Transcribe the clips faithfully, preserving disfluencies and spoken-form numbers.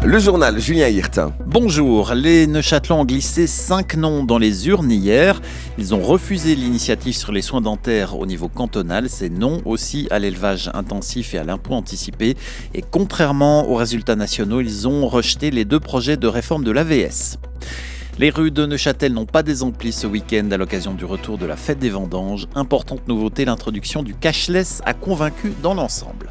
Le journal, Julien Hirtin. Bonjour, les Neuchâtelois ont glissé cinq noms dans les urnes hier. Ils ont refusé l'initiative sur les soins dentaires au niveau cantonal. C'est non aussi à l'élevage intensif et à l'impôt anticipé. Et contrairement aux résultats nationaux, ils ont rejeté les deux projets de réforme de l'A V S. Les rues de Neuchâtel n'ont pas désempli ce week-end à l'occasion du retour de la fête des vendanges. Importante nouveauté, l'introduction du cashless a convaincu dans l'ensemble.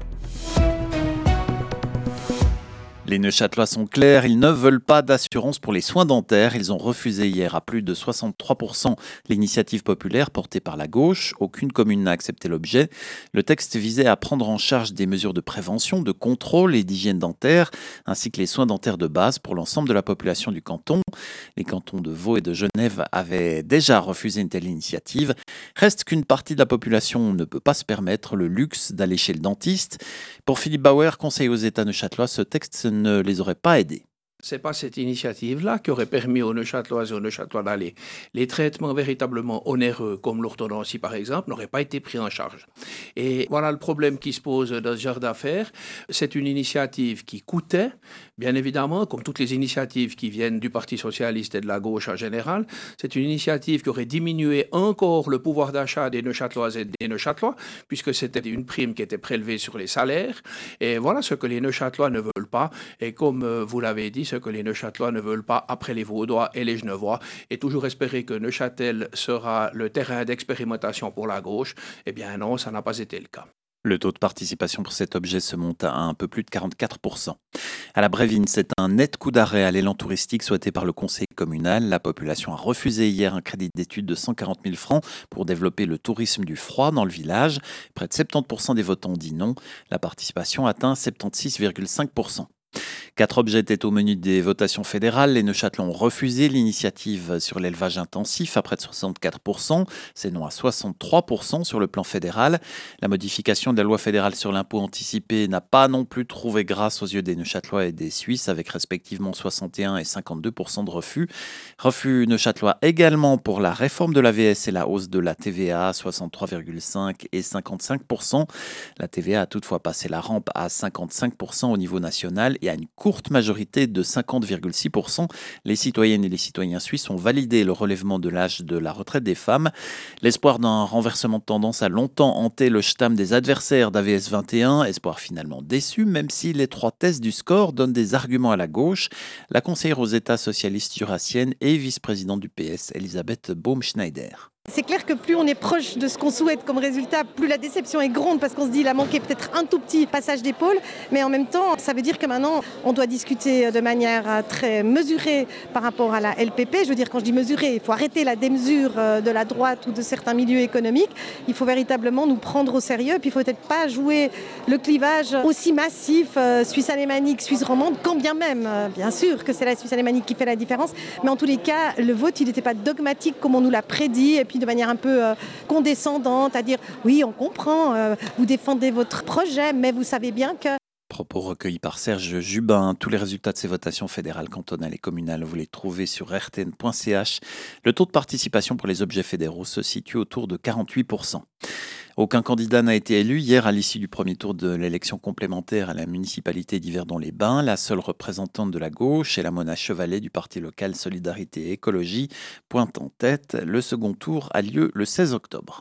Les Neuchâtelois sont clairs, ils ne veulent pas d'assurance pour les soins dentaires. Ils ont refusé hier à plus de soixante-trois pour cent l'initiative populaire portée par la gauche. Aucune commune n'a accepté l'objet. Le texte visait à prendre en charge des mesures de prévention, de contrôle et d'hygiène dentaire, ainsi que les soins dentaires de base pour l'ensemble de la population du canton. Les cantons de Vaud et de Genève avaient déjà refusé une telle initiative. Reste qu'une partie de la population ne peut pas se permettre le luxe d'aller chez le dentiste. Pour Philippe Bauer, conseiller aux États neuchâtelois, ce texte ne les aurait pas aidés. C'est pas cette initiative-là qui aurait permis aux Neuchâtelois et aux Neuchâtelois d'aller. Les traitements véritablement onéreux, comme l'orthodontie par exemple, n'auraient pas été pris en charge. Et voilà le problème qui se pose dans ce genre d'affaires. C'est une initiative qui coûtait, bien évidemment, comme toutes les initiatives qui viennent du Parti socialiste et de la gauche en général. C'est une initiative qui aurait diminué encore le pouvoir d'achat des Neuchâteloises et des Neuchâtelois, puisque c'était une prime qui était prélevée sur les salaires. Et voilà ce que les Neuchâtelois ne veulent pas. Et comme euh, vous l'avez dit, ce que les Neuchâtelois ne veulent pas après les Vaudois et les Genevois, et toujours espérer que Neuchâtel sera le terrain d'expérimentation pour la gauche, eh bien non, ça n'a pas été le cas. Le taux de participation pour cet objet se monte à un peu plus de quarante-quatre pour cent. À la Brévine, c'est un net coup d'arrêt à l'élan touristique souhaité par le conseil communal. La population a refusé hier un crédit d'études de cent quarante mille francs pour développer le tourisme du froid dans le village. Près de soixante-dix pour cent des votants ont dit non. La participation atteint soixante-seize virgule cinq pour cent. Quatre objets étaient au menu des votations fédérales. Les Neuchâtelois ont refusé l'initiative sur l'élevage intensif à près de soixante-quatre pour cent. C'est non à soixante-trois pour cent sur le plan fédéral. La modification de la loi fédérale sur l'impôt anticipé n'a pas non plus trouvé grâce aux yeux des Neuchâtelois et des Suisses, avec respectivement soixante et un et cinquante-deux pour cent de refus. Refus neuchâtelois également pour la réforme de l'A V S et la hausse de la T V A, soixante-trois virgule cinq et cinquante-cinq pour cent. La T V A a toutefois passé la rampe à cinquante-cinq pour cent au niveau national et à une courte majorité de cinquante virgule six pour cent. Les citoyennes et les citoyens suisses ont validé le relèvement de l'âge de la retraite des femmes. L'espoir d'un renversement de tendance a longtemps hanté le stam des adversaires d'A V S vingt et un, espoir finalement déçu, même si les trois tests du score donnent des arguments à la gauche. La conseillère aux États socialistes jurassiennes et vice-présidente du P S, Elisabeth Baumschneider. C'est clair que plus on est proche de ce qu'on souhaite comme résultat, plus la déception est grande parce qu'on se dit qu'il a manqué peut-être un tout petit passage d'épaule. Mais en même temps, ça veut dire que maintenant, on doit discuter de manière très mesurée par rapport à la L P P. Je veux dire, quand je dis mesurée, il faut arrêter la démesure de la droite ou de certains milieux économiques. Il faut véritablement nous prendre au sérieux. Puis il ne faut peut-être pas jouer le clivage aussi massif Suisse alémanique, Suisse romande, quand bien même, bien sûr que c'est la Suisse alémanique qui fait la différence. Mais en tous les cas, le vote, il n'était pas dogmatique comme on nous l'a prédit. Et puis de manière un peu euh, condescendante, à dire oui, on comprend, euh, vous défendez votre projet, mais vous savez bien que... Propos recueillis par Serge Jubin. Tous les résultats de ces votations fédérales, cantonales et communales, vous les trouvez sur r t n point c h. Le taux de participation pour les objets fédéraux se situe autour de quarante-huit pour cent. Aucun candidat n'a été élu hier à l'issue du premier tour de l'élection complémentaire à la municipalité d'Yverdon-les-Bains. La seule représentante de la gauche est la Mona Chevalet du parti local Solidarité et Écologie, pointe en tête. Le second tour a lieu le seize octobre.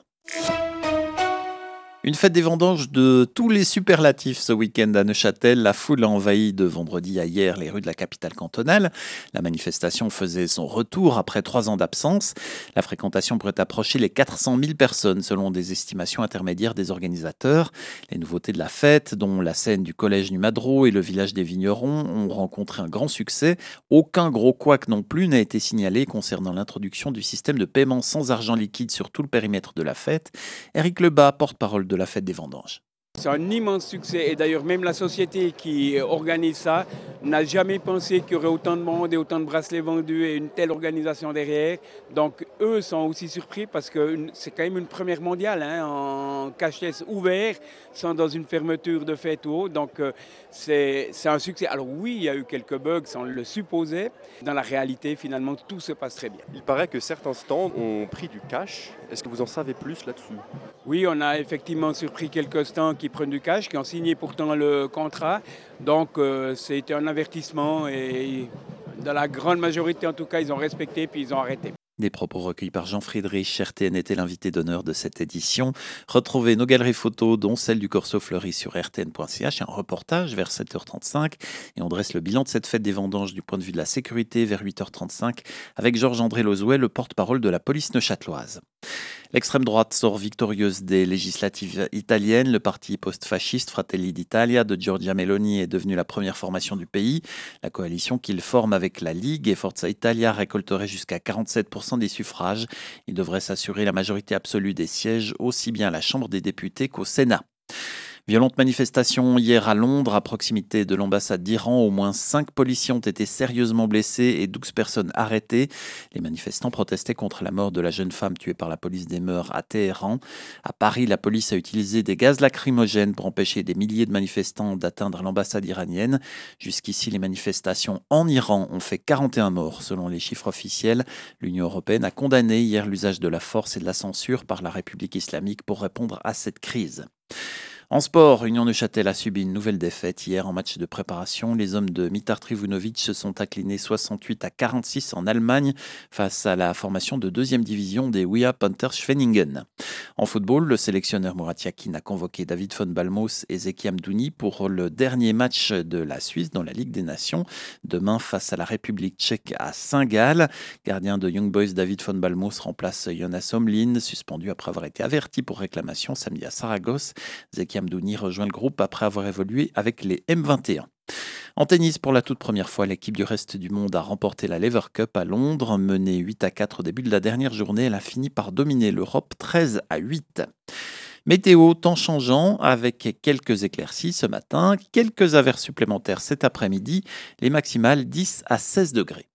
Une fête des vendanges de tous les superlatifs ce week-end à Neuchâtel. La foule a envahi de vendredi à hier les rues de la capitale cantonale. La manifestation faisait son retour après trois ans d'absence. La fréquentation pourrait approcher les quatre cent mille personnes selon des estimations intermédiaires des organisateurs. Les nouveautés de la fête, dont la scène du collège Numadro et le village des vignerons, ont rencontré un grand succès. Aucun gros couac non plus n'a été signalé concernant l'introduction du système de paiement sans argent liquide sur tout le périmètre de la fête. Éric Lebas, porte-parole de de la fête des vendanges. C'est un immense succès et d'ailleurs même la société qui organise ça n'a jamais pensé qu'il y aurait autant de monde et autant de bracelets vendus et une telle organisation derrière. Donc eux sont aussi surpris parce que c'est quand même une première mondiale hein, en cashless ouvert, sans dans une fermeture de fête ou autre. Donc euh, c'est, c'est un succès. Alors oui, il y a eu quelques bugs, ça on le supposait. Dans la réalité, finalement, tout se passe très bien. Il paraît que certains stands ont pris du cash. Est-ce que vous en savez plus là-dessus ? Oui, on a effectivement surpris quelques stands qui qui prennent du cash, qui ont signé pourtant le contrat. Donc euh, c'était un avertissement et dans la grande majorité en tout cas ils ont respecté puis ils ont arrêté. Des propos recueillis par Jean-Friedrich. R T N était l'invité d'honneur de cette édition. Retrouvez nos galeries photos, dont celle du Corso Fleuri sur r t n point c h. Un reportage vers sept heures trente-cinq. Et on dresse le bilan de cette fête des vendanges du point de vue de la sécurité vers huit heures trente-cinq avec Georges-André Lozouet, le porte-parole de la police neuchâteloise. L'extrême droite sort victorieuse des législatives italiennes. Le parti post-fasciste Fratelli d'Italia de Giorgia Meloni est devenu la première formation du pays. La coalition qu'il forme avec la Ligue et Forza Italia récolterait jusqu'à quarante-sept pour cent des suffrages. Il devrait s'assurer la majorité absolue des sièges, aussi bien à la Chambre des députés qu'au Sénat. Violente manifestation hier à Londres, à proximité de l'ambassade d'Iran. Au moins cinq policiers ont été sérieusement blessés et douze personnes arrêtées. Les manifestants protestaient contre la mort de la jeune femme tuée par la police des mœurs à Téhéran. À Paris, la police a utilisé des gaz lacrymogènes pour empêcher des milliers de manifestants d'atteindre l'ambassade iranienne. Jusqu'ici, les manifestations en Iran ont fait quarante et un morts, selon les chiffres officiels. L'Union européenne a condamné hier l'usage de la force et de la censure par la République islamique pour répondre à cette crise. En sport, Union Neuchâtel a subi une nouvelle défaite hier en match de préparation. Les hommes de Mitar Trivunovic se sont inclinés soixante-huit à quarante-six en Allemagne face à la formation de deuxième division des W I A Panther Schwenningen. En football, le sélectionneur Murat Yakin a convoqué David von Balmos et Zeki Amdouni pour le dernier match de la Suisse dans la Ligue des Nations. Demain, face à la République tchèque à Saint-Gall. Gardien de Young Boys, David von Balmos remplace Jonas Omlin, suspendu après avoir été averti pour réclamation samedi à Saragosse. Zeki Amdouni rejoint le groupe après avoir évolué avec les M vingt et un. En tennis, pour la toute première fois, l'équipe du reste du monde a remporté la Lever Cup à Londres. Menée huit à quatre au début de la dernière journée, elle a fini par dominer l'Europe treize à huit. Météo, temps changeant avec quelques éclaircies ce matin, quelques averses supplémentaires cet après-midi, les maximales dix à seize degrés.